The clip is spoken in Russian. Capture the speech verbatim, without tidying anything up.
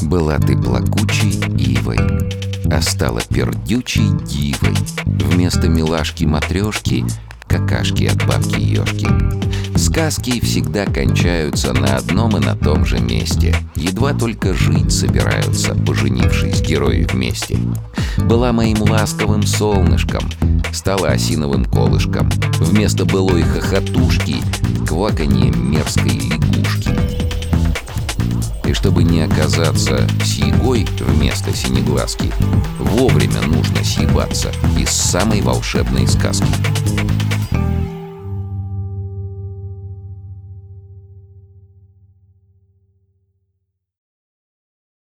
Была ты плакучей ивой, а стала пердючей дивой. Вместо милашки-матрешки — какашки от бабки Ёшки. Сказки всегда кончаются на одном и на том же месте. Едва только жить собираются, поженившись герои вместе. Была моим ласковым солнышком, стала осиновым колышком. Вместо былой хохотушки — кваканье мерзкой лягушки. И чтобы не оказаться сьегой вместо синеглазки, вовремя нужно съебаться из самой волшебной сказки.